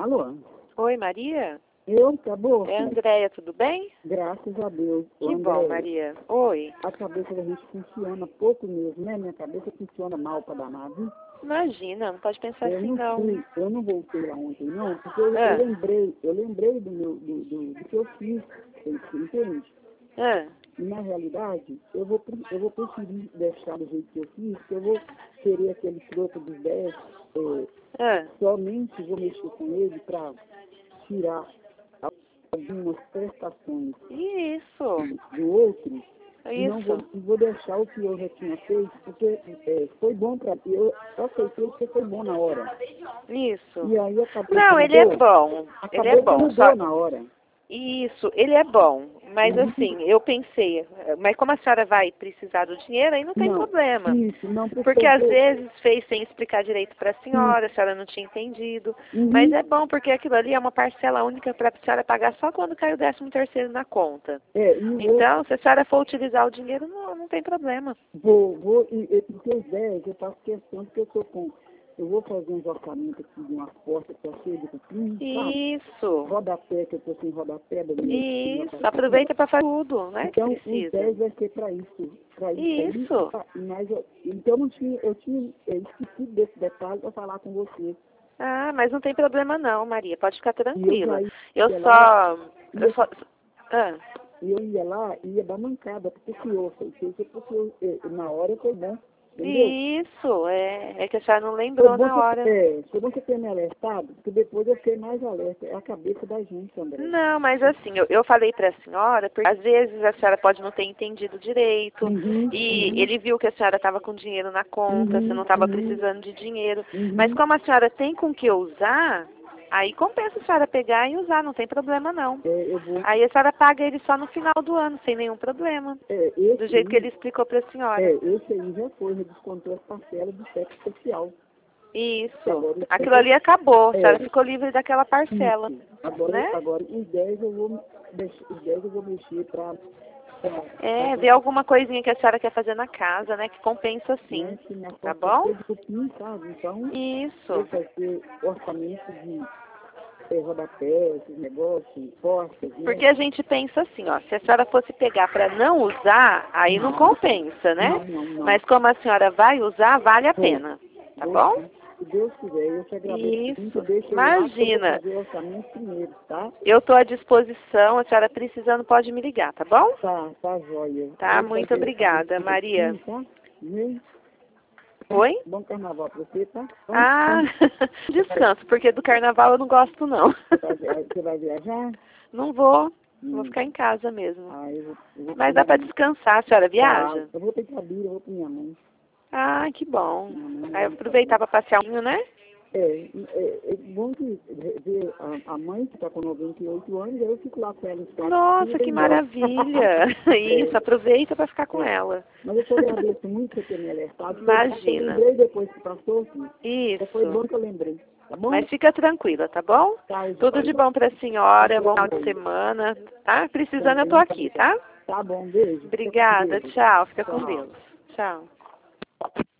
Alô? Oi, Maria? Acabou? É a Andréia, tudo bem? Graças a Deus. Que bom, Maria. Oi. A cabeça da gente funciona pouco mesmo, né? Minha cabeça funciona mal pra danar, viu? Imagina, não pode pensar assim, não. Eu não voltei lá ontem, não, porque eu lembrei do que eu fiz, você entende? E na realidade, eu vou preferir deixar do jeito que eu fiz, porque eu vou querer aquele troco dos 10, somente vou mexer com ele para tirar algumas prestações Isso. do outro, e não Isso. vou deixar o que eu já tinha feito, porque foi bom para eu aceitei porque foi bom na hora. Isso. E aí acabou. Não, ele é bom. Ele é bom. Só na hora. Isso, ele é bom. Mas assim, eu pensei, mas como a senhora vai precisar do dinheiro, aí não tem problema. Isso, não, porque às vezes fez sem explicar direito para a senhora não tinha entendido. Mas é bom, porque aquilo ali é uma parcela única para a senhora pagar só quando cai o 13º na conta. Então, se a senhora for utilizar o dinheiro, não tem problema. Porque os 10 eu faço questão, porque eu vou fazer uns orçamentos aqui de umas portas que eu achei de cupim, Isso. Rodapé, que eu estou sem rodapé. Isso, aproveita para fazer tudo, né? Então, que precisa. Os 10 vai ser para isso. Isso. Mas então, eu tinha esquecido desse detalhe para falar com você. Ah, mas não tem problema não, Maria, pode ficar tranquila. E eu ia lá e ia dar mancada, porque na hora foi bom. Entendeu? Isso, é que a senhora não lembrou na hora. Foi bom você ter me alertado, porque depois eu fiquei mais alerta. É a cabeça da gente, André. Não, mas assim, eu falei para a senhora, porque às vezes a senhora pode não ter entendido direito, ele viu que a senhora estava com dinheiro na conta, você não estava precisando de dinheiro. Mas como a senhora tem com que usar, aí compensa a senhora pegar e usar, não tem problema não. Aí a senhora paga ele só no final do ano, sem nenhum problema. Do jeito que ele explicou para a senhora. Esse aí já descontou as parcelas do cheque especial. Isso. Aquilo ali acabou, a senhora ficou livre daquela parcela. Agora os 10 eu vou mexer para... ver alguma coisinha que a senhora quer fazer na casa, né? Que compensa sim. Tá bom? Então, isso. Eu vou fazer orçamento de rodapé, esses negócios, portas. Porque a gente pensa assim, ó, se a senhora fosse pegar para não usar, aí não compensa, né? Não. Mas como a senhora vai usar, vale a pena. Tá bom? Se Deus quiser, eu te agradeço muito. Imagina. Eu vou fazer o orçamento primeiro, tá? Eu estou à disposição, a senhora precisando pode me ligar, tá bom? Tá joia. Tá, muito obrigada, Maria. Oi? Bom carnaval pra você, tá? Descanso, porque do carnaval eu não gosto, não. Você vai viajar? Não vou. Vou ficar em casa mesmo. Eu vou Mas dá para descansar, a senhora viaja? Eu vou ter que abrir, eu vou com minha mãe. Ah, que bom. Aí eu aproveitar para passear um pouquinho, né? É bom que ver a mãe que está com 98 anos, eu fico lá com ela. Nossa, que maravilha! Isso, aproveita para ficar com ela. Mas eu te agradeço muito por ter me alertado. Imagina. Eu lembrei depois que passou aqui. Isso. Foi bom que eu lembrei, tá bom? Mas fica tranquila, tá bom? Tudo de bom para a senhora, bom final de semana, tá? Precisando eu tô aqui, tá? Tá bom, beijo. Obrigada, tchau. Fica com Deus. Tchau.